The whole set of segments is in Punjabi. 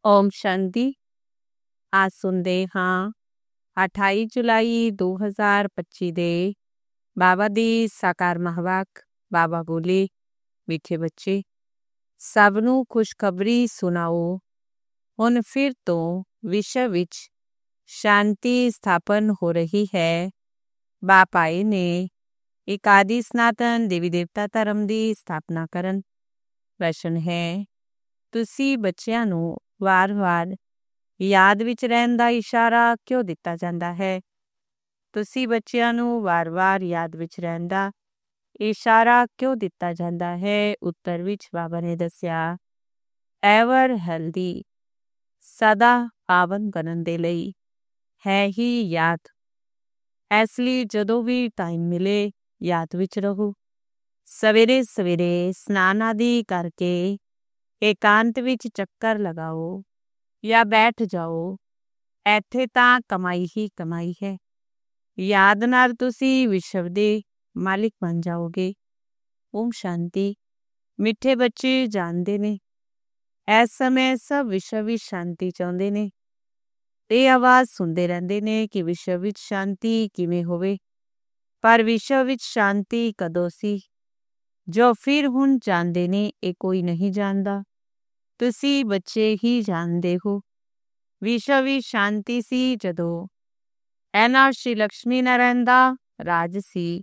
ਓਮ ਸ਼ਾਂਤੀ। ਅੱਜ ਸੁਣਦੇ ਹਾਂ 28 ਜੁਲਾਈ 2025 ਦੇ ਬਾਬਾ ਦੀ ਸਾਕਾਰ ਮਹਾਵਾਕ। ਬਾਬਾ ਬੋਲੇ, ਮਿੱਠੇ ਬੱਚੇ, ਸਭ ਨੂੰ ਖੁਸ਼ਖਬਰੀ ਸੁਣਾਓ। ਹੁਣ ਫਿਰ ਤੋਂ ਵਿਸ਼ਵ ਵਿੱਚ ਸ਼ਾਂਤੀ ਸਥਾਪਨ ਹੋ ਰਹੀ ਹੈ। ਬਾਪ ਆਏ ਨੇ ਇੱਕ ਆਦਿ ਸਨਾਤਨ ਦੇਵੀ ਦੇਵਤਾ ਧਰਮ ਦੀ ਸਥਾਪਨਾ ਕਰਨ। ਪ੍ਰਸ਼ਨ ਹੈ, ਤੁਸੀਂ ਬੱਚਿਆਂ ਨੂੰ ਵਾਰ-ਵਾਰ ਯਾਦ ਵਿੱਚ ਰਹਿਣ ਦਾ ਇਸ਼ਾਰਾ ਕਿਉਂ ਦਿੱਤਾ ਜਾਂਦਾ ਹੈ? ਤੁਸੀਂ ਬੱਚਿਆਂ ਨੂੰ ਵਾਰ-ਵਾਰ ਯਾਦ ਵਿੱਚ ਰਹਿਣ ਦਾ ਇਸ਼ਾਰਾ ਕਿਉਂ ਦਿੱਤਾ ਜਾਂਦਾ ਹੈ? ਉੱਤਰ ਵਿੱਚ ਬਾਬਾ ਨੇ ਦੱਸਿਆ, ਐਵਰ ਹੈਲਦੀ, ਸਦਾ ਪਾਵਨ ਕਰਨ ਦੇ ਲਈ ਹੈ ਹੀ ਯਾਦ। ਇਸ ਲਈ ਜਦੋਂ ਵੀ ਟਾਈਮ ਮਿਲੇ ਯਾਦ ਵਿੱਚ ਰਹੋ। ਸਵੇਰੇ ਸਵੇਰੇ ਸਨਾਨ ਆਦਿ ਕਰਕੇ ਏਕਾਂਤ ਵਿੱਚ ਚੱਕਰ ਲਗਾਓ ਜਾਂ ਬੈਠ ਜਾਓ। ਇੱਥੇ ਤਾਂ ਕਮਾਈ ਹੀ ਕਮਾਈ ਹੈ। ਯਾਦ ਨਾਲ ਤੁਸੀਂ ਵਿਸ਼ਵ ਦੇ ਮਾਲਿਕ ਬਣ ਜਾਓਗੇ। ਓਮ ਸ਼ਾਂਤੀ। ਮਿੱਠੇ ਬੱਚੇ ਜਾਣਦੇ ਨੇ ਇਸ ਸਮੇਂ ਸਭ ਵਿਸ਼ਵ ਵਿੱਚ ਸ਼ਾਂਤੀ ਚਾਹੁੰਦੇ ਨੇ। ਇਹ ਆਵਾਜ਼ ਸੁਣਦੇ ਰਹਿੰਦੇ ਨੇ ਕਿ ਵਿਸ਼ਵ ਵਿੱਚ ਸ਼ਾਂਤੀ ਕਿਵੇਂ ਹੋਵੇ। ਪਰ ਵਿਸ਼ਵ ਵਿੱਚ ਸ਼ਾਂਤੀ ਕਦੋਂ ਸੀ? ਜੋ ਫਿਰ ਹੁਣ ਜਾਣਦੇ ਨੇ ਇਹ ਕੋਈ ਨਹੀਂ ਜਾਣਦਾ। ਤੁਸੀਂ ਬੱਚੇ ਹੀ ਜਾਣਦੇ ਹੋ। ਵਿਸ਼ਵ ਵਿੱਚ ਸ਼ਾਂਤੀ ਸੀ ਜਦੋਂ ਇਹਨਾਂ ਸ਼੍ਰੀ ਲਕਸ਼ਮੀ ਨਾਰਾਇਣ ਦਾ ਰਾਜ ਸੀ।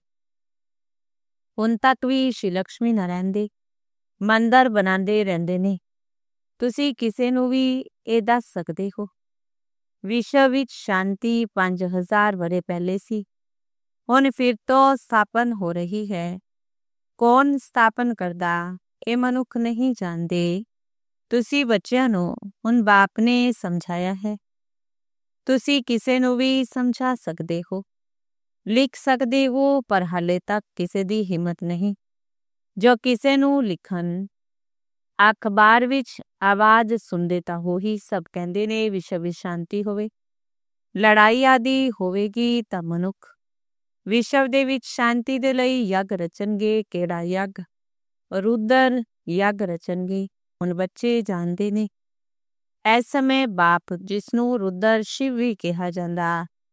ਹੁਣ ਤੱਕ ਵੀ ਸ਼੍ਰੀ ਲਕਸ਼ਮੀ ਨਾਰਾਇਣ ਦੇ ਮੰਦਰ ਬਣਾਉਂਦੇ ਰਹਿੰਦੇ ਨੇ। ਤੁਸੀਂ ਕਿਸੇ ਨੂੰ ਵੀ ਇਹ ਦੱਸ ਸਕਦੇ ਹੋ। ਵਿਸ਼ਵ ਵਿੱਚ ਸ਼ਾਂਤੀ 5000 ਵਰ੍ਹੇ ਪਹਿਲੇ ਸੀ। ਹੁਣ ਫਿਰ ਤੋਂ ਸਥਾਪਨ ਹੋ ਰਹੀ ਹੈ। ਕੌਣ ਸਥਾਪਨ ਕਰਦਾ ਇਹ ਮਨੁੱਖ ਨਹੀਂ ਜਾਣਦੇ। ਤੁਸੀਂ ਬੱਚਿਆਂ ਨੂੰ ਹੁਣ ਬਾਪ ਨੇ ਸਮਝਾਇਆ ਹੈ। ਤੁਸੀਂ ਕਿਸੇ ਨੂੰ ਵੀ ਸਮਝਾ ਸਕਦੇ ਹੋ, ਲਿਖ ਸਕਦੇ ਹੋ, ਪਰ ਹਾਲੇ ਤੱਕ ਕਿਸੇ ਦੀ ਹਿੰਮਤ ਨਹੀਂ ਜੋ ਕਿਸੇ ਨੂੰ ਲਿਖਣ। ਅਖਬਾਰ ਵਿੱਚ ਆਵਾਜ਼ ਸੁਣਦੇ ਤਾਂ ਹੋ ਹੀ, ਸਭ ਕਹਿੰਦੇ ਨੇ ਵਿਸ਼ਵ ਵਿੱਚ ਸ਼ਾਂਤੀ ਹੋਵੇ, ਲੜਾਈ ਆਦਿ ਹੋਵੇਗੀ ਤਾਂ ਮਨੁੱਖ ਵਿਸ਼ਵ ਦੇ ਵਿੱਚ ਸ਼ਾਂਤੀ ਦੇ ਲਈ ਯੱਗ ਰਚਣਗੇ। ਕਿਹੜਾ ਯੱਗ? ਰੁਦਰ ਯੱਗ ਰਚਣਗੇ। ਹੁਣ ਬੱਚੇ ਜਾਣਦੇ ਨੇ ਇਸ ਸਮੇਂ ਬਾਪ, ਜਿਸਨੂੰ ਰੁਦਰ ਸ਼ਿਵ ਵੀ ਕਿਹਾ ਜਾਂਦਾ,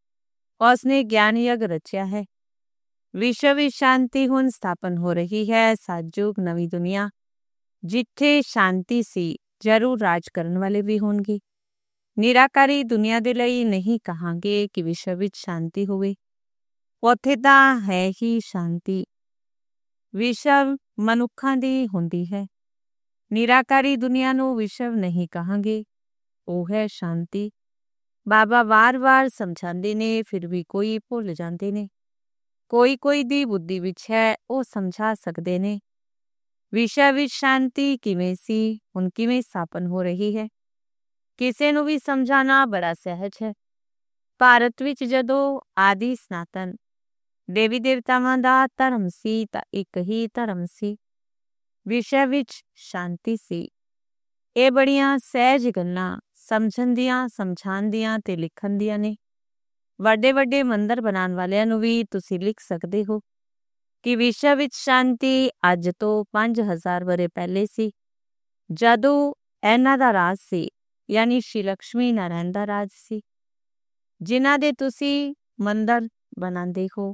ਉਸਨੇ ਗਿਆਨ ਯੱਗ ਰਚਿਆ ਹੈ। ਵਿਸ਼ਵ ਵਿੱਚ ਸ਼ਾਂਤੀ ਹੁਣ ਸਥਾਪਨ ਹੋ ਰਹੀ ਹੈ। ਸਤਯੁਗ ਨਵੀਂ ਦੁਨੀਆ ਜਿੱਥੇ ਸ਼ਾਂਤੀ ਸੀ, ਜ਼ਰੂਰ ਰਾਜ ਕਰਨ ਵਾਲੇ ਵੀ ਹੋਣਗੇ। ਨਿਰਾਕਾਰੀ ਦੁਨੀਆ ਦੇ ਲਈ ਨਹੀਂ ਕਹਾਂਗੇ ਕਿ ਵਿਸ਼ਵ ਵਿੱਚ ਸ਼ਾਂਤੀ ਹੋਵੇ, ਉੱਥੇ ਤਾਂ ਹੈ ਹੀ ਸ਼ਾਂਤੀ। ਵਿਸ਼ਵ ਮਨੁੱਖਾਂ ਦੀ ਹੁੰਦੀ ਹੈ। ਨਿਰਾਕਾਰੀ ਦੁਨੀਆ ਨੂੰ ਵਿਸ਼ਵ ਨਹੀਂ ਕਹਾਂਗੇ, ਉਹ ਹੈ ਸ਼ਾਂਤੀ। ਬਾਬਾ ਵਾਰ-ਵਾਰ ਸਮਝਾਉਂਦੇ ਨੇ, ਫਿਰ ਵੀ ਕੋਈ ਭੁੱਲ ਜਾਂਦੇ ਨੇ। ਕੋਈ ਦੀ ਬੁੱਧੀ ਵਿੱਚ ਹੈ, ਉਹ ਸਮਝਾ ਸਕਦੇ ਨੇ। ਵਿਸ਼ਵ ਵਿੱਚ ਸ਼ਾਂਤੀ ਕਿਵੇਂ ਸੀ, ਹੁਣ ਕਿਵੇਂ ਸਥਾਪਨ ਹੋ ਰਹੀ ਹੈ, ਕਿਸੇ ਨੂੰ ਵੀ ਸਮਝਾਉਣਾ ਬੜਾ ਸਹਿਜ ਹੈ। ਭਾਰਤ ਵਿੱਚ ਜਦੋਂ ਆਦਿ ਸਨਾਤਨ ਦੇਵੀ ਦੇਵਤਾਵਾਂ ਦਾ ਧਰਮ ਸੀ ਤਾਂ ਇੱਕ ਹੀ ਧਰਮ ਸੀ। ਵਿਸ਼ਵ ਵਿੱਚ ਸ਼ਾਂਤੀ ਸੀ। ਇਹ ਬੜੀਆਂ ਸਹਿਜ ਗੱਲਾਂ ਸਮਝਣ ਦੀਆਂ, ਸਮਝਾਉਣ ਦੀਆਂ ਤੇ ਲਿਖਣ ਦੀਆਂ ਨੇ। ਵੱਡੇ ਵੱਡੇ ਮੰਦਰ ਬਣਾਉਣ ਵਾਲਿਆਂ ਨੂੰ ਵੀ ਤੁਸੀਂ ਲਿਖ ਸਕਦੇ ਹੋ ਕਿ ਵਿਸ਼ਵ ਵਿੱਚ ਸ਼ਾਂਤੀ ਅੱਜ ਤੋਂ 5000 ਵਰ੍ਹੇ ਪਹਿਲੇ ਸੀ, ਜਦੋਂ ਇਹਨਾਂ ਦਾ ਰਾਜ ਸੀ, ਯਾਨੀ ਸ਼੍ਰੀ ਲਕਸ਼ਮੀ ਨਾਰਾਇਣ ਦਾ ਰਾਜ ਸੀ, ਜਿਨ੍ਹਾਂ ਦੇ ਤੁਸੀਂ ਮੰਦਰ ਬਣਾਉਂਦੇ ਹੋ।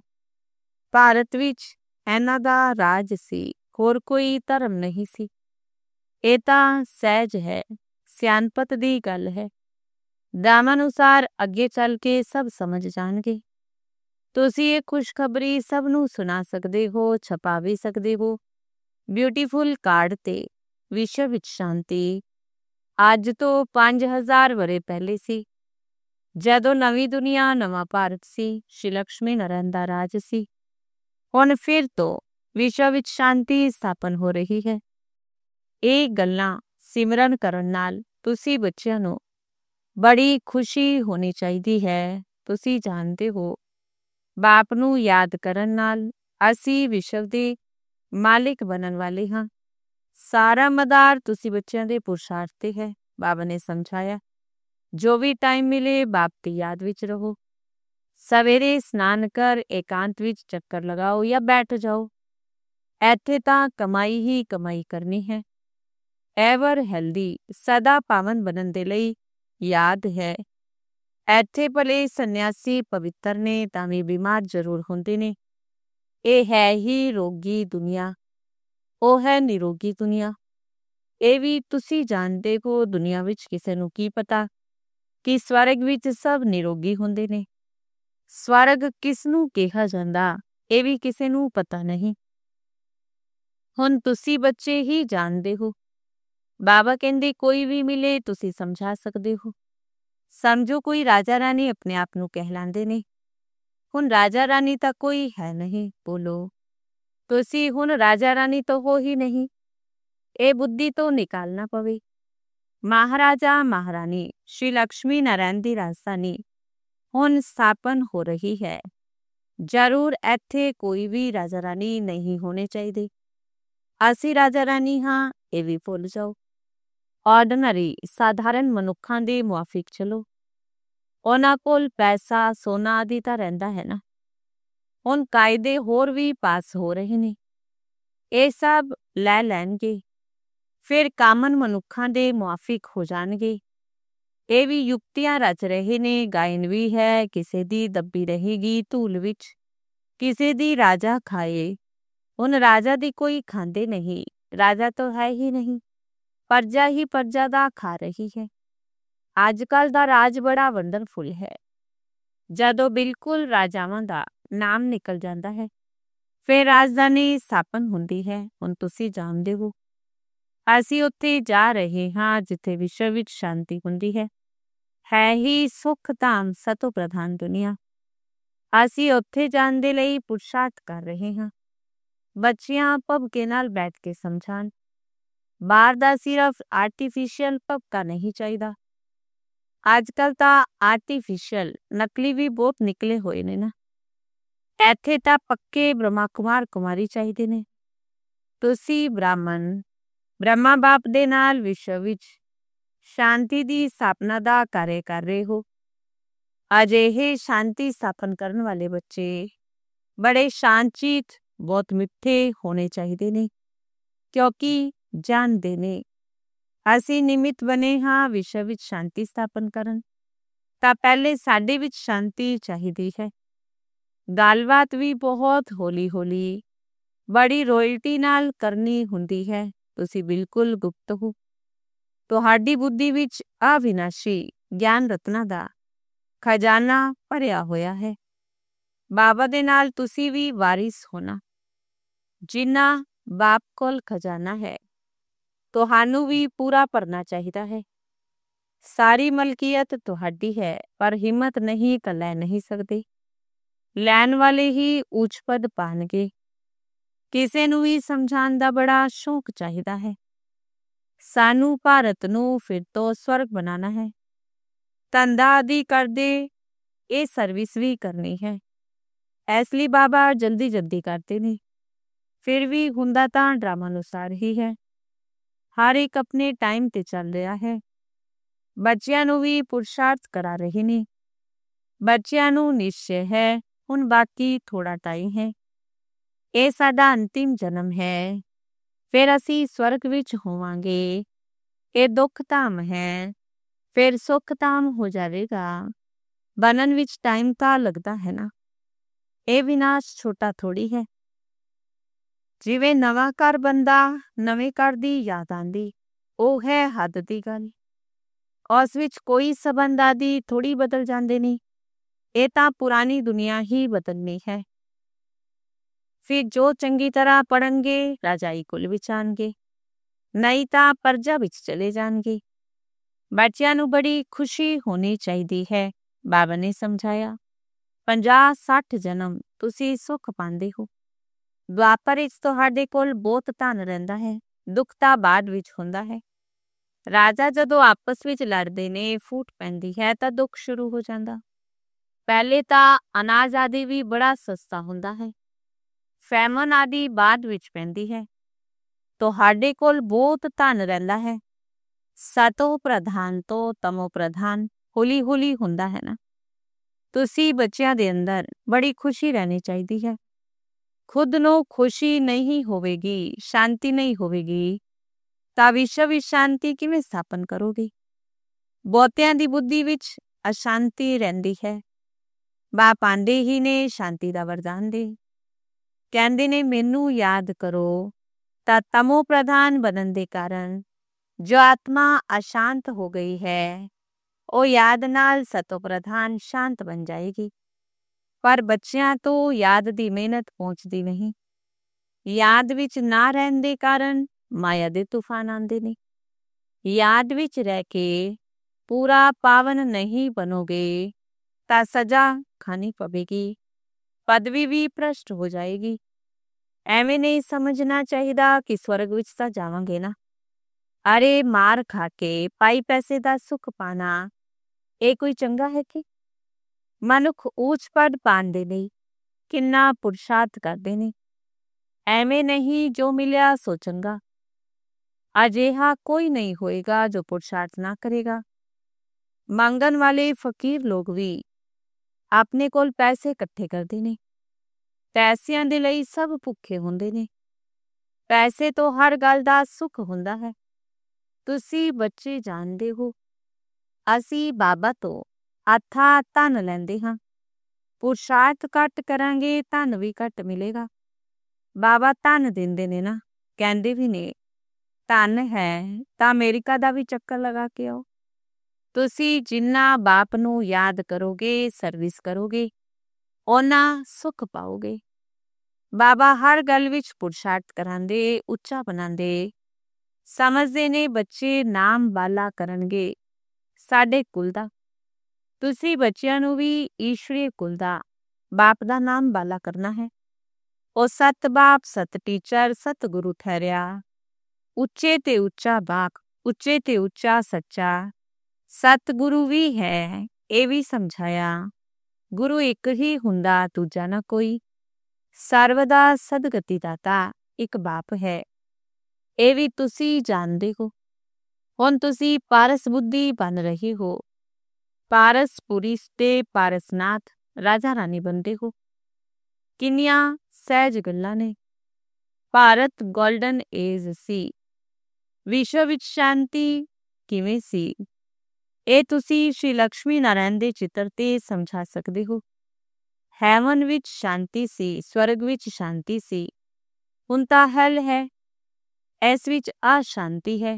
ਭਾਰਤ ਵਿੱਚ ਇਹਨਾਂ ਦਾ ਰਾਜ ਸੀ, ਹੋਰ ਕੋਈ ਧਰਮ ਨਹੀਂ ਸੀ। ਇਹ ਤਾਂ ਸਹਿਜ ਹੈ, ਸਿਆਣਪਤ ਦੀ ਗੱਲ ਹੈ। ਦਾਮ ਅਨੁਸਾਰ ਅੱਗੇ ਚੱਲ ਕੇ ਸਭ ਸਮਝ ਜਾਣਗੇ। ਤੁਸੀਂ ਇਹ ਖੁਸ਼ਖਬਰੀ ਸਭ ਨੂੰ ਸੁਣਾ ਸਕਦੇ ਹੋ, ਛਪਾ ਵੀ ਸਕਦੇ ਹੋ ਬਿਊਟੀਫੁਲ ਕਾਰਡ ਤੇ। ਵਿਸ਼ਵ ਵਿੱਚ ਸ਼ਾਂਤੀ ਅੱਜ ਤੋਂ 5000 ਵਰ੍ਹੇ ਪਹਿਲੇ ਸੀ, ਜਦੋਂ ਨਵੀਂ ਦੁਨੀਆ, ਨਵਾਂ ਭਾਰਤ ਸੀ, ਸ਼੍ਰੀ ਲਕਸ਼ਮੀ ਨਾਰਾਇਣ ਦਾ ਰਾਜ ਸੀ। ਹੁਣ ਫਿਰ ਤੋਂ ਵਿਸ਼ਵ ਵਿੱਚ ਸ਼ਾਂਤੀ ਸਥਾਪਨ ਹੋ ਰਹੀ ਹੈ। ਇਹ ਗੱਲਾਂ ਸਿਮਰਨ ਕਰਨ ਨਾਲ ਤੁਸੀਂ ਬੱਚਿਆਂ ਨੂੰ ਬੜੀ ਖੁਸ਼ੀ ਹੋਣੀ ਚਾਹੀਦੀ ਹੈ। ਤੁਸੀਂ ਜਾਣਦੇ ਹੋ, ਬਾਪ ਨੂੰ ਯਾਦ ਕਰਨ ਨਾਲ ਅਸੀਂ ਵਿਸ਼ਵ ਦੇ ਮਾਲਿਕ ਬਣਨ ਵਾਲੇ ਹਾਂ। ਸਾਰਾ ਮਦਾਰ ਤੁਸੀਂ ਬੱਚਿਆਂ ਦੇ ਪੁਰਸ਼ਾਰਥ ਤੇ ਹੈ। ਬਾਬਾ ਨੇ ਸਮਝਾਇਆ, ਜੋ ਵੀ ਟਾਈਮ ਮਿਲੇ ਬਾਪ ਦੀ ਯਾਦ ਵਿੱਚ ਰਹੋ। ਸਵੇਰੇ ਇਸ਼ਨਾਨ ਕਰ ਏਕਾਂਤ ਵਿੱਚ ਚੱਕਰ ਲਗਾਓ ਜਾਂ ਬੈਠ ਜਾਓ। ਇੱਥੇ ਤਾਂ ਕਮਾਈ ਹੀ ਕਮਾਈ ਕਰਨੀ ਹੈ। ਐਵਰ ਹੈਲਦੀ, ਸਦਾ ਪਾਵਨ ਬਣਨ ਦੇ ਲਈ ਯਾਦ ਹੈ। ਇੱਥੇ ਭਲੇ ਸੰਨਿਆਸੀ ਪਵਿੱਤਰ ਨੇ ਤਾਂ ਵੀ ਬਿਮਾਰ ਜ਼ਰੂਰ ਹੁੰਦੇ ਨੇ। ਇਹ ਹੈ ਹੀ ਰੋਗੀ ਦੁਨੀਆ, ਉਹ ਹੈ ਨਿਰੋਗੀ ਦੁਨੀਆ। ਇਹ ਵੀ ਤੁਸੀਂ ਜਾਣਦੇ ਹੋ, ਦੁਨੀਆ ਵਿੱਚ ਕਿਸੇ ਨੂੰ ਕੀ ਪਤਾ ਕਿ ਸਵਰਗ ਵਿੱਚ ਸਭ ਨਿਰੋਗੀ ਹੁੰਦੇ ਨੇ। ਸਵਰਗ ਕਿਸ ਨੂੰ ਕਿਹਾ ਜਾਂਦਾ, ਇਹ ਵੀ ਕਿਸੇ ਨੂੰ ਪਤਾ ਨਹੀਂ। ਹੁਣ ਤੁਸੀਂ ਬੱਚੇ ਹੀ ਜਾਣਦੇ ਹੋ। ਬਾਬਾ ਕਹਿੰਦੇ ਕੋਈ ਵੀ ਮਿਲੇ ਤੁਸੀਂ ਸਮਝਾ ਸਕਦੇ ਹੋ। ਸਮਝੋ ਕੋਈ ਰਾਜਾ ਰਾਣੀ ਆਪਣੇ ਆਪ ਨੂੰ ਕਹਿਲਾਂਦੇ ਨੇ। ਹੁਣ ਰਾਜਾ ਰਾਣੀ ਤਾਂ ਕੋਈ ਹੈ ਨਹੀਂ, ਬੋਲੋ ਤੁਸੀਂ ਹੁਣ ਰਾਜਾ ਰਾਣੀ ਤਾਂ ਹੋ ਹੀ ਨਹੀਂ। ਇਹ ਬੁੱਧੀ ਤੋਂ ਨਿਕਾਲਣਾ ਪਵੇ। ਮਹਾਰਾਜਾ ਮਹਾਰਾਣੀ ਸ਼੍ਰੀ ਲక్ష్ਮੀ ਨਾਰਾਇਣ ਦੀ ਰਾਜਧਾਨੀ ਹੁਣ ਸਥਾਪਨ ਹੋ ਰਹੀ ਹੈ। ਜ਼ਰੂਰ ਇੱਥੇ ਕੋਈ ਵੀ ਰਾਜਾ ਰਾਣੀ ਨਹੀਂ ਹੋਣੇ ਚਾਹੀਦੇ। ਅਸੀਂ ਰਾਜਾ ਰਾਣੀ ਹਾਂ, ਇਹ ਵੀ ਭੁੱਲ ਜਾਓ। ਆਰਡੀਨਰੀ ਸਾਧਾਰਨ ਮਨੁੱਖਾਂ ਦੇ ਮੁਆਫਿਕ ਚਲੋ। ਉਹਨਾਂ ਕੋਲ ਪੈਸਾ ਸੋਨਾ ਆਦਿ ਤਾਂ ਰਹਿੰਦਾ ਹੈ ਨਾ। ਹੁਣ ਕਾਇਦੇ ਹੋਰ ਵੀ ਪਾਸ ਹੋ ਰਹੇ ਨੇ, ਇਹ ਸਭ ਲੈ ਲੈਣਗੇ, ਫਿਰ ਕਾਮਨ ਮਨੁੱਖਾਂ ਦੇ ਮੁਆਫਿਕ ਹੋ ਜਾਣਗੇ। ਇਹ ਵੀ ਯੁਕਤੀਆਂ ਰਚ ਰਹੇ ਨੇ। ਗਾਇਨ ਵੀ ਹੈ, ਕਿਸੇ ਦੀ ਦੱਬੀ ਰਹੇਗੀ ਧੂਲ ਵਿੱਚ, ਕਿਸੇ ਦੀ ਰਾਜਾ ਖਾਏ। ਹੁਣ ਰਾਜਾ ਦੀ ਕੋਈ ਖਾਂਦੇ ਨਹੀਂ, ਰਾਜਾ ਤਾਂ ਹੈ ਹੀ ਨਹੀਂ, ਪਰਜਾ ਹੀ ਪਰਜਾ ਦਾ ਖਾ ਰਹੀ ਹੈ। ਅੱਜ ਕੱਲ੍ਹ ਦਾ ਰਾਜ ਬੜਾ ਵੰਡਰਫੁਲ ਹੈ। ਜਦੋਂ ਬਿਲਕੁਲ ਰਾਜਾਵਾਂ ਦਾ ਨਾਮ ਨਿਕਲ ਜਾਂਦਾ ਹੈ, ਫਿਰ ਰਾਜਧਾਨੀ ਸਥਾਪਨ ਹੁੰਦੀ ਹੈ। ਹੁਣ ਤੁਸੀਂ ਜਾਣਦੇ ਹੋ ਅਸੀਂ ਉੱਥੇ ਜਾ ਰਹੇ ਹਾਂ ਜਿੱਥੇ ਵਿਸ਼ਵ ਵਿੱਚ ਸ਼ਾਂਤੀ ਹੁੰਦੀ ਹੈ ਹੀ ਸੁੱਖ ਧਾਮ ਸਤੋ ਪ੍ਰਧਾਨ ਦੁਨੀਆ। ਅਸੀਂ ਉੱਥੇ ਜਾਣ ਦੇ ਲਈ ਪੁਰਸ਼ਾਰਥ ਕਰ ਰਹੇ ਹਾਂ। ਬੱਚੀਆਂ ਭਬਕੇ ਨਾਲ ਬੈਠ ਕੇ ਸਮਝਾਣ, ਬਾਹਰ ਦਾ ਸਿਰਫ ਆਰਟੀਫਿਸ਼ੀਅਲ ਭਬਕਾ ਨਹੀਂ ਚਾਹੀਦਾ। ਅੱਜ ਕੱਲ੍ਹ ਤਾਂ ਆਰਟੀਫਿਸ਼ੀਅਲ ਨਕਲੀ ਵੀ ਬਹੁਤ ਨਿਕਲੇ ਹੋਏ ਨੇ ਨਾ। ਇੱਥੇ ਤਾਂ ਪੱਕੇ ਬ੍ਰਹਮਾ ਕੁਮਾਰ ਕੁਮਾਰੀ ਚਾਹੀਦੇ ਨੇ। ਤੁਸੀਂ ਬ੍ਰਹਮਾ ਬਾਪ ਦੇ ਨਾਲ ਵਿਸ਼ਵ ਵਿੱਚ ਸ਼ਾਂਤੀ ਦੀ ਸਥਾਪਨਾ ਦਾ ਕਾਰਜ ਕਰ ਰਹੇ ਹੋ। ਅਜਿਹੇ ਸ਼ਾਂਤੀ ਸਥਾਪਨ ਕਰਨ ਵਾਲੇ ਬੱਚੇ ਬੜੇ ਸ਼ਾਂਤਚਿਤ, ਬਹੁਤ ਮਿੱਠੇ ਹੋਣੇ ਚਾਹੀਦੇ ਨੇ, ਕਿਉਂਕਿ ਜਾਣਦੇ ਨੇ ਅਸੀਂ ਨਿਮਿਤ ਬਣੇ ਹਾਂ ਵਿਸ਼ਵ ਵਿੱਚ ਸ਼ਾਂਤੀ ਸਥਾਪਨ ਕਰਨ। ਤਾਂ ਪਹਿਲੇ ਸਾਡੇ ਵਿੱਚ ਸ਼ਾਂਤੀ ਚਾਹੀਦੀ ਹੈ। ਗੱਲਬਾਤ ਵੀ ਬਹੁਤ ਹੌਲੀ ਹੌਲੀ, ਬੜੀ ਰੋਇਲਟੀ ਨਾਲ ਕਰਨੀ ਹੁੰਦੀ ਹੈ। ਤੁਸੀਂ ਬਿਲਕੁਲ ਗੁਪਤ ਹੋ। ਤੁਹਾਡੀ ਬੁੱਧੀ ਵਿੱਚ ਅਵਿਨਾਸ਼ੀ ਗਿਆਨ ਰਤਨਾਂ ਦਾ ਖਜ਼ਾਨਾ ਭਰਿਆ ਹੋਇਆ ਹੈ। ਬਾਬਾ ਦੇ ਨਾਲ ਤੁਸੀਂ ਵੀ ਵਾਰਿਸ ਹੋਣਾ। ਜਿੰਨਾ ਬਾਪ ਕੋਲ ਖਜ਼ਾਨਾ ਹੈ, ਤੁਹਾਨੂੰ ਵੀ ਪੂਰਾ ਭਰਨਾ ਚਾਹੀਦਾ ਹੈ। ਸਾਰੀ ਮਲਕੀਅਤ ਤੁਹਾਡੀ ਹੈ, ਪਰ ਹਿੰਮਤ ਨਹੀਂ ਤਾਂ ਲੈ ਨਹੀਂ ਸਕਦੇ। ਲੈਣ ਵਾਲੇ ਹੀ ਉੱਚ ਪਦ ਪਾਣਗੇ। ਕਿਸੇ ਨੂੰ ਵੀ ਸਮਝਾਉਣ ਦਾ ਬੜਾ ਸ਼ੌਕ ਚਾਹੀਦਾ ਹੈ। ਸਾਨੂੰ ਭਾਰਤ ਨੂੰ ਫਿਰ ਤੋਂ ਸਵਰਗ ਬਣਾਉਣਾ ਹੈ। ਧੰਦਾ ਆਦਿ ਕਰਦੇ ਇਹ ਸਰਵਿਸ ਵੀ ਕਰਨੀ ਹੈ। ਇਸ ਲਈ ਬਾਬਾ ਜਲਦੀ ਜਲਦੀ ਕਰਦੇ ਨੇ। ਫਿਰ ਵੀ ਹੁੰਦਾ ਤਾਂ ਡਰਾਮਾ ਅਨੁਸਾਰ ਹੀ ਹੈ। ਹਰ ਇੱਕ ਆਪਣੇ ਟਾਈਮ ਤੇ ਚੱਲ ਰਿਹਾ ਹੈ। ਬੱਚਿਆਂ ਨੂੰ ਵੀ ਪੁਰਸ਼ਾਰਥ ਕਰਾ ਰਹੇ ਨੇ। ਬੱਚਿਆਂ ਨੂੰ ਨਿਸ਼ਚੈ ਹੈ ਹੁਣ ਬਾਕੀ ਥੋੜਾ ਟਾਈਮ ਹੈ। ਇਹ ਸਾਡਾ ਅੰਤਿਮ ਜਨਮ ਹੈ, ਫਿਰ ਅਸੀਂ ਸਵਰਗ ਵਿੱਚ ਹੋਵਾਂਗੇ। ਇਹ ਦੁੱਖ ਧਾਮ ਹੈ, ਫਿਰ ਸੁੱਖ ਧਾਮ ਹੋ ਜਾਵੇਗਾ। ਬਣਨ ਵਿੱਚ ਟਾਈਮ ਤਾਂ ਲੱਗਦਾ ਹੈ ਨਾ। ਇਹ ਵਿਨਾਸ਼ ਛੋਟਾ ਥੋੜੀ ਹੈ। ਜਿਵੇਂ ਨਵਾਂ ਘਰ ਬਣਦਾ, ਨਵੇਂ ਘਰ ਦੀ ਯਾਦ ਆਉਂਦੀ, ਉਹ ਹੈ ਹੱਦ ਦੀ ਗੱਲ। ਉਸ ਵਿੱਚ ਕੋਈ ਸਬੰਧ ਆਦਿ ਥੋੜੀ ਬਦਲ ਜਾਂਦੇ ਨੇ। ਇਹ ਤਾਂ ਪੁਰਾਣੀ ਦੁਨੀਆ ਹੀ ਬਦਲਣੀ ਹੈ। ਫਿਰ ਜੋ ਚੰਗੀ ਤਰ੍ਹਾਂ ਪੜ੍ਹਨਗੇ ਰਾਜਾਈ ਕੁਲ ਵਿੱਚ ਆਉਣਗੇ, ਨਹੀਂ ਤਾਂ ਪਰਜਾ ਵਿੱਚ ਚਲੇ ਜਾਣਗੇ। ਬੱਚਿਆਂ ਨੂੰ ਬੜੀ ਖੁਸ਼ੀ ਹੋਣੀ ਚਾਹੀਦੀ ਹੈ। ਬਾਬਾ ਨੇ ਸਮਝਾਇਆ 50-60 ਜਨਮ ਤੁਸੀਂ ਸੁੱਖ ਪਾਉਂਦੇ ਹੋ। ਦੁਆਪਰ ਵਿੱਚ ਤੁਹਾਡੇ ਕੋਲ ਬਹੁਤ ਧਨ ਰਹਿੰਦਾ ਹੈ। ਦੁੱਖ ਤਾਂ ਬਾਅਦ ਵਿੱਚ ਹੁੰਦਾ ਹੈ। ਰਾਜਾ ਜਦੋਂ ਆਪਸ ਵਿੱਚ ਲੜਦੇ ਨੇ, ਫੂਟ ਪੈਂਦੀ ਹੈ ਤਾਂ ਦੁੱਖ ਸ਼ੁਰੂ ਹੋ ਜਾਂਦਾ। ਪਹਿਲੇ ਤਾਂ ਅਨਾਜ ਆਦਿ ਵੀ ਬੜਾ ਸਸਤਾ ਹੁੰਦਾ ਹੈ। ਫੈਮਨ ਆਦਿ ਬਾਅਦ ਵਿੱਚ ਪੈਂਦੀ ਹੈ। ਤੁਹਾਡੇ ਕੋਲ ਬਹੁਤ ਧਨ ਰਹਿੰਦਾ ਹੈ। ਸਤੋ ਪ੍ਰਧਾਨ ਤੋਂ ਤਮੋ ਪ੍ਰਧਾਨ ਹੌਲੀ ਹੌਲੀ ਹੁੰਦਾ ਹੈ ਨਾ। ਤੁਸੀਂ ਬੱਚਿਆਂ ਦੇ ਅੰਦਰ ਬੜੀ ਖੁਸ਼ੀ ਰਹਿਣੀ ਚਾਹੀਦੀ ਹੈ। ਖੁਦ ਨੂੰ ਖੁਸ਼ੀ ਨਹੀਂ ਹੋਵੇਗੀ, ਸ਼ਾਂਤੀ ਨਹੀਂ ਹੋਵੇਗੀ, ਤਾਂ ਵਿਸ਼ਵ ਵਿੱਚ ਸ਼ਾਂਤੀ ਕਿਵੇਂ ਸਥਾਪਨ ਕਰੋਗੇ? ਬਹੁਤਿਆਂ ਦੀ ਬੁੱਧੀ ਵਿੱਚ ਅਸ਼ਾਂਤੀ ਰਹਿੰਦੀ ਹੈ। ਬਾਪ ਆਂਦੇ ਹੀ ਨੇ ਸ਼ਾਂਤੀ ਦਾ ਵਰਦਾਨ ਦੇ, ਕਹਿੰਦੇ ਨੇ ਮੈਨੂੰ ਯਾਦ ਕਰੋ। ਤਾਂ ਤਮੋ ਪ੍ਰਧਾਨ ਬਣਨ ਦੇ ਕਾਰਨ ਜੋ ਆਤਮਾ ਅਸ਼ਾਂਤ ਹੋ ਗਈ ਹੈ, ਉਹ ਯਾਦ ਨਾਲ ਸਤੋ ਪ੍ਰਧਾਨ ਸ਼ਾਂਤ ਬਣ ਜਾਏਗੀ। ਪਰ ਬੱਚਿਆਂ ਤੋਂ ਯਾਦ ਦੀ ਮਿਹਨਤ ਪਹੁੰਚਦੀ ਨਹੀਂ। ਯਾਦ ਵਿੱਚ ਨਾ ਰਹਿਣ ਦੇ ਕਾਰਨ ਮਾਇਆ ਦੇ ਤੂਫਾਨ ਆਉਂਦੇ ਨੇ। ਯਾਦ ਵਿੱਚ ਰਹਿ ਕੇ ਪੂਰਾ ਪਾਵਨ ਨਹੀਂ ਬਣੋਗੇ ਤਾਂ ਸਜ਼ਾ ਖਾਣੀ ਪਵੇਗੀ, ਪਦਵੀ ਵੀ ਭ੍ਰਸ਼ਟ ਹੋ ਜਾਏਗੀ। ਐਵੇਂ ਨਹੀਂ ਸਮਝਣਾ ਚਾਹੀਦਾ ਕਿ ਸਵਰਗ ਵਿੱਚ ਤਾਂ ਜਾਵਾਂਗੇ ਨਾ। ਅਰੇ ਮਾਰ ਖਾ ਕੇ ਪਾਈ ਪੈਸੇ ਦਾ ਸੁੱਖ ਪਾਣਾ ਇਹ ਕੋਈ ਚੰਗਾ ਹੈ ਕਿ? ਮਨੁੱਖ ਊਚ ਪਦ ਪਾਉਣ ਦੇ ਲਈ ਕਿੰਨਾ ਪੁਰਸ਼ਾਰਥ ਕਰਦੇ ਨੇ। ਐਵੇਂ ਨਹੀਂ ਜੋ ਮਿਲਿਆ ਸੋ ਚੰਗਾ। ਅਜਿਹਾ ਕੋਈ ਨਹੀਂ ਹੋਏਗਾ ਜੋ ਪੁਰਸ਼ਾਰਥ ਨਾ ਕਰੇਗਾ। ਮੰਗਣ ਵਾਲੇ ਫਕੀਰ ਲੋਕ ਵੀ ਆਪਣੇ ਕੋਲ ਪੈਸੇ ਇਕੱਠੇ ਕਰਦੇ ਨੇ। ਪੈਸਿਆਂ ਦੇ ਲਈ ਸਭ ਭੁੱਖੇ ਹੁੰਦੇ ਨੇ। ਪੈਸੇ ਤੋਂ ਹਰ ਗੱਲ ਦਾ ਸੁੱਖ ਹੁੰਦਾ ਹੈ। ਤੁਸੀਂ ਬੱਚੇ ਜਾਣਦੇ ਹੋ, ਅਸੀਂ ਬਾਬਾ ਤੋਂ ਆਥਾ ਧਨ ਲੈਂਦੇ ਹਾਂ। ਪੁਰਸ਼ਾਰਥ ਘੱਟ ਕਰਾਂਗੇ ਧਨ ਵੀ ਘੱਟ ਮਿਲੇਗਾ। ਬਾਬਾ ਧਨ ਦਿੰਦੇ ਨੇ ਨਾ, ਕਹਿੰਦੇ ਵੀ ਨੇ ਧਨ ਹੈ ਤਾਂ ਅਮਰੀਕਾ ਦਾ ਵੀ ਚੱਕਰ ਲਗਾ ਕੇ ਆਓ। ਤੁਸੀਂ ਜਿੰਨਾ ਬਾਪ ਨੂੰ ਯਾਦ ਕਰੋਗੇ, ਸਰਵਿਸ ਕਰੋਗੇ, ਓਨਾ ਸੁੱਖ ਪਾਓਗੇ। ਬਾਬਾ ਹਰ ਗੱਲ ਵਿੱਚ ਪੁਰਸ਼ਾਰਥ ਕਰਾਂਦੇ, ਉੱਚਾ ਬਣਾਉਂਦੇ। ਸਮਝਦੇ ਨੇ ਬੱਚੇ ਨਾਮ ਬਾਲਾ ਕਰਨਗੇ ਸਾਡੇ ਕੁਲ ਦਾ। ਤੁਸੀਂ ਬੱਚਿਆਂ ਨੂੰ ਵੀ ਈਸ਼ਵਰੀ ਕੁਲ ਦਾ ਬਾਪ ਦਾ ਨਾਮ ਬਾਲਾ ਕਰਨਾ ਹੈ। ਉਹ ਸਤ ਬਾਪ, ਸਤ ਟੀਚਰ, ਸਤ ਗੁਰੂ ਠਹਿਰਿਆ। ਉੱਚੇ ਤੇ ਉੱਚਾ ਬਾਪ, ਉੱਚੇ ਤੇ ਉੱਚਾ ਸੱਚਾ ਸਤ ਗੁਰੂ ਵੀ ਹੈ, ਇਹ ਵੀ ਸਮਝਾਇਆ। ਗੁਰੂ ਇੱਕ ਹੀ ਹੁੰਦਾ, ਦੂਜਾ ਨਾ ਕੋਈ। ਸਰਵ ਦਾ ਸਦਗਤੀ ਦਾਤਾ ਇੱਕ ਬਾਪ ਹੈ, ਇਹ ਵੀ ਤੁਸੀਂ ਜਾਣਦੇ ਹੋ। ਹੁਣ ਤੁਸੀਂ ਪਾਰਸ ਬੁੱਧੀ ਬਣ ਰਹੇ ਹੋ। ਪਾਰਸਪੁਰੀ ਤੇ ਪਾਰਸਨਾਥ ਰਾਜਾ ਰਾਣੀ ਬਣਦੇ ਹੋ। ਕਿੰਨੀਆਂ ਸਹਿਜ ਗੱਲਾਂ ਨੇ। ਭਾਰਤ ਗੋਲਡਨ ਏਜ ਸੀ। ਵਿਸ਼ਵ ਵਿੱਚ ਸ਼ਾਂਤੀ ਕਿਵੇਂ ਸੀ, ਇਹ ਤੁਸੀਂ ਸ਼੍ਰੀ ਲਕਸ਼ਮੀ ਨਾਰਾਇਣ ਦੇ ਚਿੱਤਰ ਤੇ ਸਮਝਾ ਸਕਦੇ ਹੋ। ਹੈਵਨ ਵਿੱਚ ਸ਼ਾਂਤੀ ਸੀ, ਸਵਰਗ ਵਿੱਚ ਸ਼ਾਂਤੀ ਸੀ। ਹੁਣ ਤਾਂ ਹੱਲ ਹੈ, ਇਸ ਵਿੱਚ ਅਸ਼ਾਂਤੀ ਹੈ।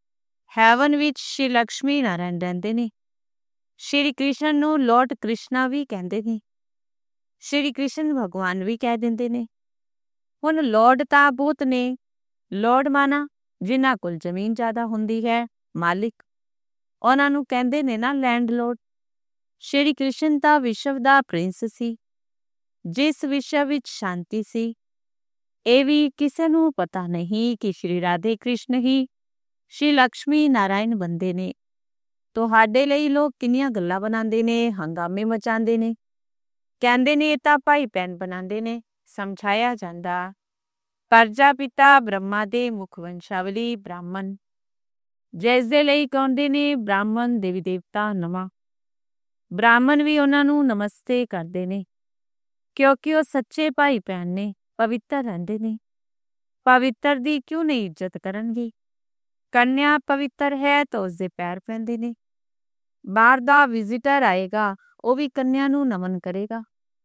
ਹੈਵਨ ਵਿੱਚ ਸ਼੍ਰੀ ਲਕਸ਼ਮੀ ਨਾਰਾਇਣ ਰਹਿੰਦੇ ਨੇ। ਸ਼੍ਰੀ ਕ੍ਰਿਸ਼ਨ ਨੂੰ ਲਾਰਡ ਕ੍ਰਿਸ਼ਨਾ ਵੀ ਕਹਿੰਦੇ ਨੇ। ਸ਼੍ਰੀ ਕ੍ਰਿਸ਼ਨ ਭਗਵਾਨ ਵੀ ਕਹਿ ਦਿੰਦੇ ਨੇ। ਹੁਣ ਲਾਰਡ ਤਾਂ ਬਹੁਤ ਨੇ। ਲਾਰਡ ਮਾਨਾ ਜਿਨ੍ਹਾਂ ਕੋਲ ਜ਼ਮੀਨ ਜ਼ਿਆਦਾ ਹੁੰਦੀ ਹੈ, ਮਾਲਿਕ, ਉਹਨਾਂ ਨੂੰ ਕਹਿੰਦੇ ਨੇ ਨਾ ਲੈਂਡ ਲਾਰਡ। ਸ਼੍ਰੀ ਕ੍ਰਿਸ਼ਨ ਤਾਂ ਵਿਸ਼ਵ ਦਾ ਪ੍ਰਿੰਸ ਸੀ। ਜਿਸ ਵਿਸ਼ਵ ਵਿੱਚ ਸ਼ਾਂਤੀ ਸੀ, ਇਹ ਵੀ ਕਿਸੇ ਨੂੰ ਪਤਾ ਨਹੀਂ ਕਿ ਸ਼੍ਰੀ ਰਾਧੇ ਕ੍ਰਿਸ਼ਨ ਹੀ ਸ਼੍ਰੀ ਲਕਸ਼ਮੀ ਨਾਰਾਇਣ ਬੰਦੇ ਨੇ। ਤੁਹਾਡੇ ਲਈ ਲੋਕ ਕਿੰਨੀਆਂ ਗੱਲਾਂ ਬਣਾਉਂਦੇ ਨੇ, ਹੰਗਾਮੇ ਮਚਾਉਂਦੇ ਨੇ, ਕਹਿੰਦੇ ਨੇ ਇਹ ਤਾਂ ਭਾਈ ਭੈਣ ਬਣਾਉਂਦੇ ਨੇ। ਸਮਝਾਇਆ ਜਾਂਦਾ ਪ੍ਰਜਾਪਿਤਾ ਬ੍ਰਹਮਾ ਦੇ ਮੁੱਖ ਵੰਸ਼ਾਵਲੀ ਬ੍ਰਾਹਮਣ, ਜਿਸ ਦੇ ਲਈ ਕਹਿੰਦੇ ਨੇ ਬ੍ਰਾਹਮਣ ਦੇਵੀ ਦੇਵਤਾ ਨਵਾਂ। ਬ੍ਰਾਹਮਣ ਵੀ ਉਹਨਾਂ ਨੂੰ ਨਮਸਤੇ ਕਰਦੇ ਨੇ, ਕਿਉਂਕਿ ਉਹ ਸੱਚੇ ਭਾਈ ਭੈਣ ਨੇ, ਪਵਿੱਤਰ ਰਹਿੰਦੇ ਨੇ। ਪਵਿੱਤਰ ਦੀ ਕਿਉਂ ਨਹੀਂ ਇੱਜ਼ਤ ਕਰਨਗੇ? ਕੰਨਿਆ ਪਵਿੱਤਰ ਹੈ ਤਾਂ ਉਸਦੇ ਪੈਰ ਪੈਂਦੇ ਨੇ। ਬਾਹਰ ਦਾ ਵਿਜ਼ਿਟਰ ਆਏਗਾ, ਉਹ ਵੀ ਕੰਨਿਆ ਨੂੰ ਨਮਨ ਕਰੇਗਾ।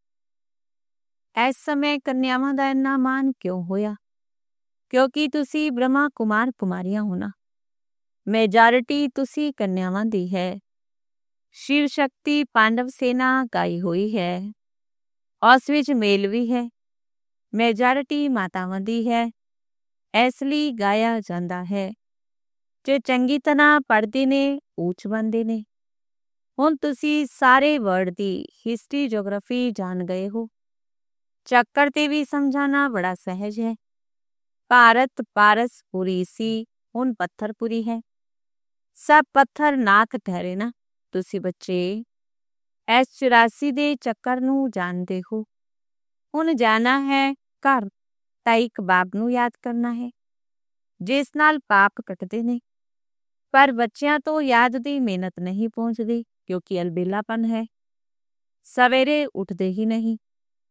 ਇਸ ਸਮੇਂ ਕੰਨਿਆਵਾਂ ਦਾ ਇੰਨਾ ਮਾਣ ਕਿਉਂ ਹੋਇਆ? ਕਿਉਂਕਿ ਤੁਸੀਂ ਬ੍ਰਹਮਾ ਕੁਮਾਰ ਕੁਮਾਰੀਆਂ ਹੋ ਨਾ। ਮੈਜੋਰਿਟੀ ਤੁਸੀਂ ਕੰਨਿਆਵਾਂ ਦੀ ਹੈ। ਸ਼ਿਵ ਸ਼ਕਤੀ ਪਾਂਡਵ ਸੇਨਾ ਗਾਈ ਹੋਈ ਹੈ, ਉਸ ਵਿੱਚ ਮੇਲ ਵੀ ਹੈ। ਮੈਜੋਰਿਟੀ ਮਾਤਾਵਾਂ ਦੀ ਹੈ, ਇਸ ਲਈ ਗਾਇਆ ਜਾਂਦਾ ਹੈ। ਜੇ ਚੰਗੀ ਤਰ੍ਹਾਂ ਪੜ੍ਹਦੇ ਨੇ, ਉੱਚ ਬਣਦੇ ਨੇ। ਹੁਣ ਤੁਸੀਂ ਸਾਰੇ ਵਰਲਡ ਦੀ ਹਿਸਟਰੀ ਜੋਗ੍ਰਾਫੀ ਜਾਣ ਗਏ ਹੋ। ਚੱਕਰ ਤੇ ਵੀ ਸਮਝਾਣਾ ਬੜਾ ਸਹਿਜ ਹੈ। ਭਾਰਤ ਪਾਰਸਪੁਰੀ ਸੀ, ਹੁਣ ਪੱਥਰਪੁਰੀ ਹੈ। ਸਭ ਪੱਥਰ ਨਾਥ ਠਹਿਰੇ ਨਾ। ਤੁਸੀਂ ਬੱਚੇ ਇਸ 84 ਦੇ ਚੱਕਰ ਨੂੰ ਜਾਣਦੇ ਹੋ। ਹੁਣ ਜਾਣਾ ਹੈ ਘਰ ਤਾਂ ਇੱਕ ਬਾਪ ਨੂੰ ਯਾਦ ਕਰਨਾ ਹੈ, ਜਿਸ ਨਾਲ ਪਾਪ ਕੱਟਦੇ ਨੇ। ਪਰ ਬੱਚਿਆਂ ਤੋਂ ਯਾਦ ਦੀ ਮਿਹਨਤ ਨਹੀਂ ਪਹੁੰਚਦੀ, ਕਿਉਂਕਿ ਅਲਬੇਲਾਪਨ ਹੈ। ਸਵੇਰੇ ਉੱਠਦੇ ਹੀ ਨਹੀਂ।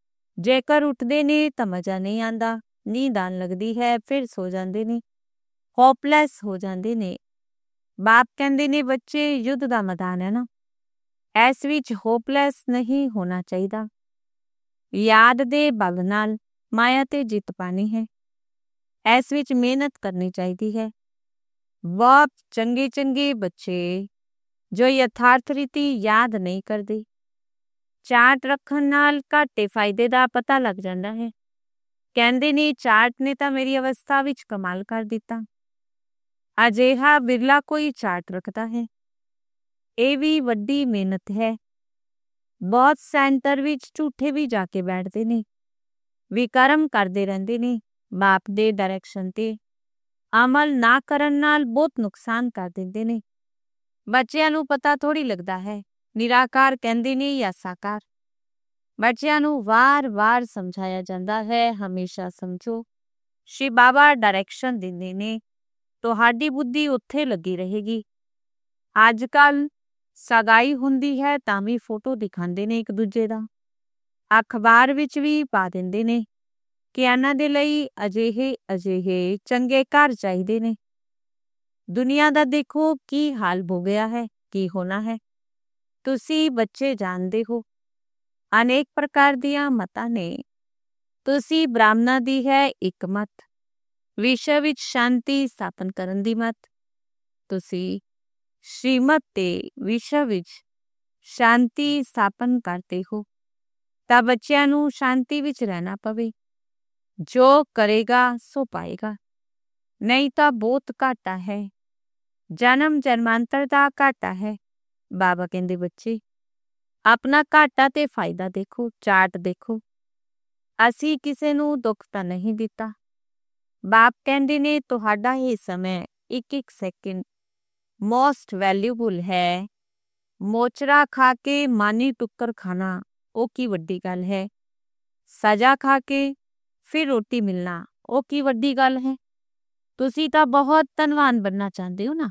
ਜੇਕਰ ਉੱਠਦੇ ਨੇ ਤਾਂ ਮਜ਼ਾ ਨਹੀਂ ਆਉਂਦਾ, ਨੀਂਦ ਆਉਣ ਲੱਗਦੀ ਹੈ, ਫਿਰ ਸੋ ਜਾਂਦੇ ਨੇ। ਹੋਪਲੈਸ ਹੋ ਜਾਂਦੇ ਨੇ। ਬਾਪ ਕਹਿੰਦੇ ਨੇ ਬੱਚੇ ਯੁੱਧ ਦਾ ਮੈਦਾਨ ਹੈ ਨਾ, ਇਸ ਵਿੱਚ ਹੋਪਲੈਸ ਨਹੀਂ ਹੋਣਾ ਚਾਹੀਦਾ। ਯਾਦ ਦੇ ਬਲ ਨਾਲ ਮਾਇਆ ਤੇ ਜਿੱਤ ਪਾਣੀ ਹੈ, ਇਸ ਵਿੱਚ ਮਿਹਨਤ ਕਰਨੀ ਚਾਹੀਦੀ ਹੈ। ਬਹੁਤ ਚੰਗੇ ਚੰਗੇ ਬੱਚੇ ਜੋ ਯਥਾਰਥ ਰੀਤੀ ਯਾਦ ਨਹੀਂ ਕਰਦੇ, ਚਾਰਟ ਰੱਖਣ ਨਾਲ ਘਾਟੇ ਫਾਇਦੇ ਦਾ ਪਤਾ ਲੱਗ ਜਾਂਦਾ ਹੈ। ਕਹਿੰਦੇ ਨੇ ਚਾਰਟ ਨੇ ਤਾਂ ਮੇਰੀ ਅਵਸਥਾ ਵਿੱਚ ਕਮਾਲ ਕਰ ਦਿੱਤਾ। ਅਜਿਹਾ ਬਿਰਲਾ ਕੋਈ ਚਾਰਟ ਰੱਖਦਾ ਹੈ। ਇਹ ਵੀ ਵੱਡੀ ਮਿਹਨਤ ਹੈ। ਬਹੁਤ ਸੈਂਟਰ ਵਿੱਚ ਝੂਠੇ ਵੀ ਜਾ ਕੇ ਬੈਠਦੇ ਨੇ, ਵਿਕਰਮ ਕਰਦੇ ਰਹਿੰਦੇ ਨੇ ਬਾਪ ਦੇ ਡਾਇਰੈਕਸ਼ਨ ਤੇ, ਅਮਲ ਨਾ ਕਰਨ ਨਾਲ ਬਹੁਤ ਨੁਕਸਾਨ ਕਰ ਦਿੰਦੇ ਨੇ। ਬੱਚਿਆਂ ਨੂੰ ਪਤਾ ਥੋੜ੍ਹੀ ਲੱਗਦਾ ਹੈ ਨਿਰਾਕਾਰ ਕਹਿੰਦੇ ਨੇ ਜਾਂ ਸਾਕਾਰ। ਬੱਚਿਆਂ ਨੂੰ ਵਾਰ-ਵਾਰ ਸਮਝਾਇਆ ਜਾਂਦਾ ਹੈ, ਹਮੇਸ਼ਾ ਸਮਝੋ। ਸ਼੍ਰੀ ਬਾਬਾ ਡਾਇਰੈਕਸ਼ਨ ਦਿੰਦੇ ਨੇ, ਤੁਹਾਡੀ ਬੁੱਧੀ ਉੱਥੇ ਲੱਗੀ ਰਹੇਗੀ। ਅੱਜ ਕੱਲ੍ਹ ਸਗਾਈ ਹੁੰਦੀ ਹੈ ਤਾਂ ਵੀ ਫੋਟੋ ਦਿਖਾਉਂਦੇ ਨੇ ਇੱਕ ਦੂਜੇ ਦਾ, ਅਖਬਾਰ ਵਿੱਚ ਵੀ ਪਾ ਦਿੰਦੇ ਨੇ ਕਿ ਇਹਨਾਂ ਦੇ ਲਈ ਅਜਿਹੇ ਚੰਗੇ ਘਰ ਚਾਹੀਦੇ ਨੇ। ਦੁਨੀਆ ਦਾ ਦੇਖੋ ਕੀ ਹਾਲ ਹੋ ਗਿਆ ਹੈ, ਕੀ ਹੋਣਾ ਹੈ। ਤੁਸੀਂ ਬੱਚੇ ਜਾਣਦੇ ਹੋ ਅਨੇਕ ਪ੍ਰਕਾਰ ਦੀਆਂ ਮਤਾਂ ਨੇ। ਤੁਸੀਂ ਬ੍ਰਾਹਮਣਾਂ ਦੀ ਹੈ ਇੱਕ ਮਤ, ਵਿਸ਼ਵ ਵਿੱਚ ਸ਼ਾਂਤੀ ਸਥਾਪਨ ਕਰਨ ਦੀ ਮਤ। ਤੁਸੀਂ ਸ਼੍ਰੀਮਤ ਤੇ ਵਿਸ਼ਵ ਵਿੱਚ ਸ਼ਾਂਤੀ ਸਥਾਪਨ ਕਰਦੇ ਹੋ ਤਾਂ ਬੱਚਿਆਂ ਨੂੰ ਸ਼ਾਂਤੀ ਵਿੱਚ ਰਹਿਣਾ ਪਵੇ। ਜੋ ਕਰੇਗਾ ਸੋ ਪਾਏਗਾ, ਨਹੀਂ ਤਾਂ ਬਹੁਤ ਘਾਟਾ ਹੈ, ਜਨਮ ਜਨਮਾਂਤਰ ਦਾ ਘਾਟਾ ਹੈ। ਬਾਬਾ ਕਹਿੰਦੇ ਬੱਚੇ ਆਪਣਾ ਘਾਟਾ ਤੇ ਫਾਇਦਾ ਦੇਖੋ, ਚਾਰਟ ਦੇਖੋ। ਅਸੀਂ ਕਿਸੇ ਨੂੰ ਦੁੱਖ ਤਾਂ ਨਹੀਂ ਦਿੱਤਾ। ਬਾਪ ਕਹਿੰਦੇ ਨੇ ਤੁਹਾਡਾ ਇਹ ਸਮਾਂ ਇੱਕ ਸੈਕਿੰਡ ਮੋਸਟ ਵੈਲਿਊਬਲ ਹੈ। ਮੋਚਰਾ ਖਾ ਕੇ ਮਾਨੀ ਟੁੱਕਰ ਖਾਣਾ ਉਹ ਕੀ ਵੱਡੀ ਗੱਲ ਹੈ। ਸਜ਼ਾ ਖਾ ਕੇ ਫਿਰ ਰੋਟੀ ਮਿਲਣਾ ਉਹ ਕੀ ਵੱਡੀ ਗੱਲ ਹੈ। ਤੁਸੀਂ ਤਾਂ ਬਹੁਤ ਧਨਵਾਨ ਬਣਨਾ ਚਾਹੁੰਦੇ ਹੋ ਨਾ।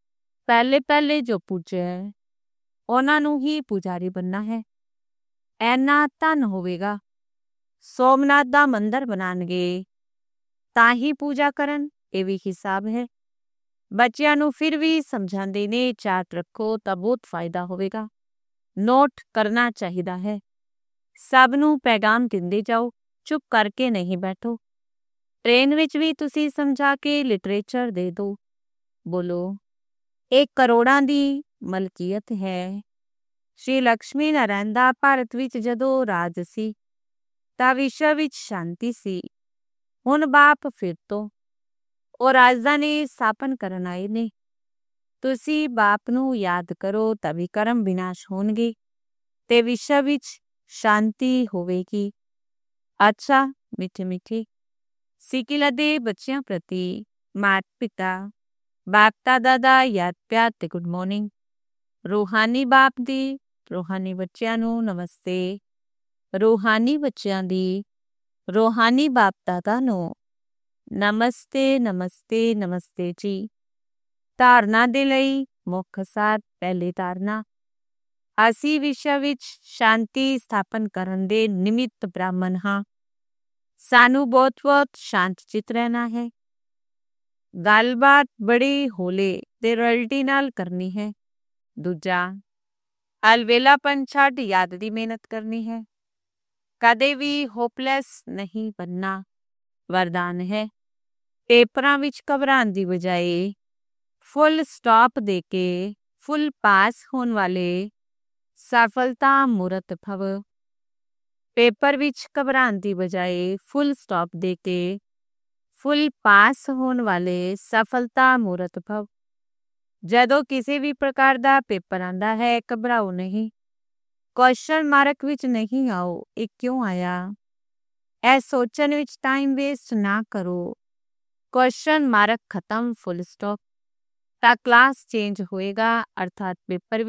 ਪਹਿਲੇ ਜੋ ਪੂਜਿਆ ਹੈ ਉਹਨਾਂ ਨੂੰ ਹੀ ਪੁਜਾਰੀ ਬਣਨਾ ਹੈ। ਐਨਾ ਧਨ ਹੋਵੇਗਾ, ਸੋਮਨਾਥ ਦਾ ਮੰਦਰ ਬਣਾਉਣਗੇ ਤਾਂ ਹੀ ਪੂਜਾ ਕਰਨ, ਇਹ ਵੀ ਹਿਸਾਬ ਹੈ। ਬੱਚਿਆਂ ਨੂੰ ਫਿਰ ਵੀ ਸਮਝਾਉਂਦੇ ਨੇ ਚਾਰਟ ਰੱਖੋ ਤਾਂ ਬਹੁਤ ਫਾਇਦਾ ਹੋਵੇਗਾ। ਨੋਟ ਕਰਨਾ ਚਾਹੀਦਾ ਹੈ। ਸਭ ਨੂੰ ਪੈਗਾਮ ਦਿੰਦੇ ਜਾਓ, ਚੁੱਪ ਕਰਕੇ ਨਹੀਂ ਬੈਠੋ। ਟ੍ਰੇਨ ਵਿੱਚ ਵੀ ਤੁਸੀਂ ਸਮਝਾ ਕੇ ਲਿਟਰੇਚਰ ਦੇ ਦਿਓ। ਬੋਲੋ ਇਹ ਕਰੋੜਾਂ ਦੀ ਮਲਕੀਅਤ ਹੈ। ਸ਼੍ਰੀ ਲਕਸ਼ਮੀ ਨਾਰਾਇਣ ਦਾ ਭਾਰਤ ਵਿੱਚ ਜਦੋਂ ਰਾਜ ਸੀ ਤਾਂ ਵਿਸ਼ਵ ਵਿੱਚ ਸ਼ਾਂਤੀ ਸੀ। ਹੁਣ ਬਾਪ ਫਿਰ ਤੋਂ ਉਹ ਰਾਜਧਾਨੀ ਸਥਾਪਨ ਕਰਨ ਆਏ ਨੇ। ਤੁਸੀਂ ਬਾਪ ਨੂੰ ਯਾਦ ਕਰੋ ਤਾਂ ਵਿਕਰਮ ਵਿਨਾਸ਼ ਹੋਣਗੇ ਤੇ ਵਿਸ਼ਵ ਵਿੱਚ ਸ਼ਾਂਤੀ ਹੋਵੇਗੀ। ਅੱਛਾ ਮਿੱਠੇ ਮਿੱਠੇ ਸਿੱਕਿਲਾ ਦੇ ਬੱਚਿਆਂ ਪ੍ਰਤੀ ਮਾਤਾ ਪਿਤਾ ਬਾਪ ਦਾਦਾ ਯਾਦ ਪਿਆਰ ਤੇ ਗੁੱਡ ਮਾਰਨਿੰਗ। ਰੂਹਾਨੀ ਬਾਪ ਦੀ ਰੂਹਾਨੀ ਬੱਚਿਆਂ ਨੂੰ ਨਮਸਤੇ। ਰੂਹਾਨੀ ਬੱਚਿਆਂ ਦੀ ਰੂਹਾਨੀ ਬਾਪ ਦਾਦਾ ਨੂੰ ਨਮਸਤੇ ਨਮਸਤੇ ਨਮਸਤੇ ਜੀ। ਧਾਰਨਾ ਦੇ ਲਈ ਮੁੱਖ ਸਾਧ। ਪਹਿਲੀ ਧਾਰਨਾ, ਅਸੀਂ ਵਿਸ਼ਵ ਵਿੱਚ ਸ਼ਾਂਤੀ ਸਥਾਪਨ ਕਰਨ ਦੇ ਨਿਮਿਤ ਬ੍ਰਾਹਮਣ ਹਾਂ। ਸਾਨੂੰ ਬਹੁਤ ਸ਼ਾਂਤ ਚਿੱਤ ਰਹਿਣਾ ਹੈ। ਗੱਲਬਾਤ ਬੜੀ ਹੌਲੇ ਤੇ ਰਲਟੀ ਨਾਲ ਕਰਨੀ ਹੈ। ਦੂਜਾ, ਅਲਵੇਲਾਪਨ ਛੱਡ ਯਾਦ ਦੀ ਮਿਹਨਤ ਕਰਨੀ ਹੈ। ਕਦੇ ਵੀ ਹੋਪਲੈਸ ਨਹੀਂ ਬਣਨਾ, ਵਰਦਾਨ ਹੈ। ਪੇਪਰਾਂ ਵਿੱਚ ਘਬਰਾਉਣ ਦੀ ਬਜਾਏ ਫੁੱਲ ਸਟਾਪ ਦੇ ਕੇ ਫੁੱਲ ਪਾਸ ਹੋਣ ਵਾਲੇ ਸਫਲਤਾ ਮੂਰਤ ਭਵ। ਪੇਪਰ ਵਿੱਚ ਘਬਰਾਉਣ ਦੀ ਬਜਾਏ ਫੁੱਲ ਸਟਾਪ ਦੇ ਕੇ ਫੁੱਲ ਪਾਸ ਹੋਣ ਵਾਲੇ ਸਫਲਤਾ ਮੂਰਤ ਭਵ। ਜਦੋਂ ਕਿਸੇ ਵੀ ਪ੍ਰਕਾਰ ਦਾ ਪੇਪਰ ਆਉਂਦਾ ਹੈ ਘਬਰਾਓ ਨਹੀਂ, ਕੁਐਸਚਨ ਮਾਰਕ ਵਿੱਚ ਨਹੀਂ ਆਓ ਇਹ ਕਿਉਂ ਆਇਆ, ਇਹ ਸੋਚਣ ਵਿੱਚ ਟਾਈਮ ਵੇਸਟ ਨਾ ਕਰੋ। ਕੁਐਸਚਨ ਮਾਰਕ ਖਤਮ, ਫੁੱਲ ਸਟਾਪ, ਤਾਂ ਕਲਾਸ ਚੇਂਜ ਹੋਏਗਾ। ਅਰਥਾਤ ਪੇਪਰ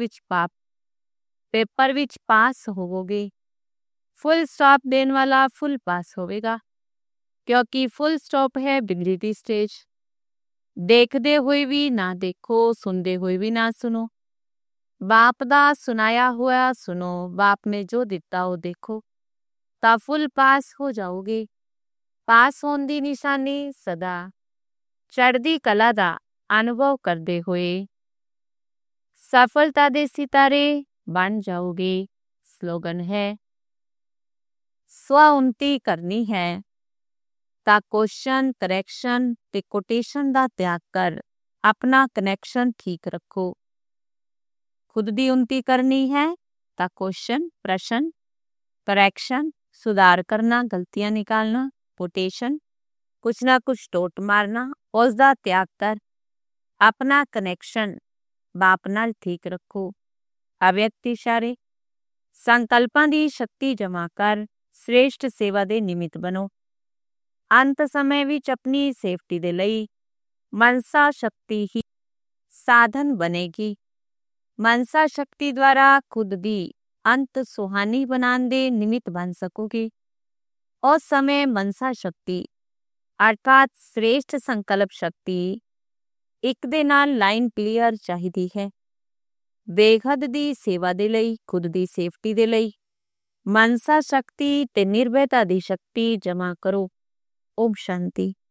ਵਿੱਚ ਪਾਸ ਹੋਵੋਗੇ। ਫੁੱਲ ਸਟਾਪ ਦੇਣ ਵਾਲਾ ਫੁੱਲ ਪਾਸ ਹੋਵੇਗਾ ਕਿਉਂਕਿ ਫੁੱਲ ਸਟਾਪ ਹੈ ਬਿਗੜੀ ਦੀ ਸਟੇਜ। ਦੇਖਦੇ ਹੋਏ ਵੀ ਨਾ ਦੇਖੋ, ਸੁਣਦੇ ਹੋਏ ਵੀ ਨਾ ਸੁਣੋ। ਬਾਪ ਦਾ ਸੁਣਾਇਆ ਹੋਇਆ ਸੁਣੋ, ਬਾਪ ਨੇ ਜੋ ਦਿੱਤਾ ਉਹ ਦੇਖੋ ਤਾਂ ਫੁੱਲ ਪਾਸ ਹੋ ਜਾਓਗੇ। ਪਾਸ ਹੋਣ ਦੀ ਨਿਸ਼ਾਨੀ ਸਦਾ ਚੜ੍ਹਦੀ ਕਲਾ ਦਾ ਅਨੁਭਵ ਕਰਦੇ ਹੋਏ ਸਫਲਤਾ ਦੇ ਸਿਤਾਰੇ ਬਣ ਜਾਓਗੇ। ਸਲੋਗਨ ਹੈ, ਸਵ-ਉੱਨਤੀ ਕਰਨੀ ਹੈ ਤਾਂ ਕੁਐਸਚਨ, ਕਰੈਕਸ਼ਨ ਤੇ ਕੋਟੇਸ਼ਨ ਦਾ ਤਿਆਗ ਕਰ ਆਪਣਾ ਕਨੈਕਸ਼ਨ ਠੀਕ ਰੱਖੋ। ਖੁਦ ਦੀ ਉੱਨਤੀ ਕਰਨੀ ਹੈ ਤਾਂ ਕੁਐਸਚਨ, ਪ੍ਰਸ਼ਨ, ਕਰੈਕਸ਼ਨ, ਸੁਧਾਰ ਕਰਨਾ, ਗਲਤੀਆਂ ਨਿਕਾਲਣਾ, ਕੋਟੇਸ਼ਨ, ਕੁਛ ਨਾ ਕੁਛ ਟੋਟ ਮਾਰਨਾ, ਉਸ ਦਾ ਤਿਆਗ ਕਰ ਆਪਣਾ ਕਨੈਕਸ਼ਨ ਬਾਪ ਨਾਲ ਠੀਕ ਰੱਖੋ। ਅਵਿਅਕਤ ਇਸ਼ਾਰੇ, ਸੰਕਲਪਾਂ ਦੀ ਸ਼ਕਤੀ ਜਮ੍ਹਾਂ ਕਰ ਸ੍ਰੇਸ਼ਟ ਸੇਵਾ ਦੇ ਨਿਮਿਤ ਬਣੋ। ਅੰਤ ਸਮੇਂ ਵਿੱਚ ਆਪਣੀ ਸੇਫਟੀ ਦੇ ਲਈ ਮਨਸਾ ਸ਼ਕਤੀ ਹੀ ਸਾਧਨ ਬਣੇਗੀ। ਮਨਸਾ ਸ਼ਕਤੀ ਦੁਆਰਾ ਖੁਦ ਦੀ ਅੰਤ ਸੁਹਾਨੀ ਬਣਾਉਣ ਦੇ ਨਿਮਿਤ ਬਣ ਸਕੋਗੇ। ਉਸ ਸਮੇਂ ਮਨਸਾ ਸ਼ਕਤੀ ਅਰਥਾਤ ਸ੍ਰੇਸ਼ਟ ਸੰਕਲਪ ਸ਼ਕਤੀ ਇੱਕ ਦੇ ਨਾਲ ਲਾਈਨ ਕਲੀਅਰ ਚਾਹੀਦੀ ਹੈ। ਬੇਹੱਦ ਦੀ ਸੇਵਾ ਦੇ ਲਈ, ਖੁਦ ਦੀ ਸੇਫਟੀ ਦੇ ਲਈ ਮਨਸਾ ਸ਼ਕਤੀ ਤੇ ਨਿਰਭੈਤਾ ਦੀ ਸ਼ਕਤੀ ਜਮ੍ਹਾਂ ਕਰੋ। ਓਮ ਸ਼ਾਂਤੀ।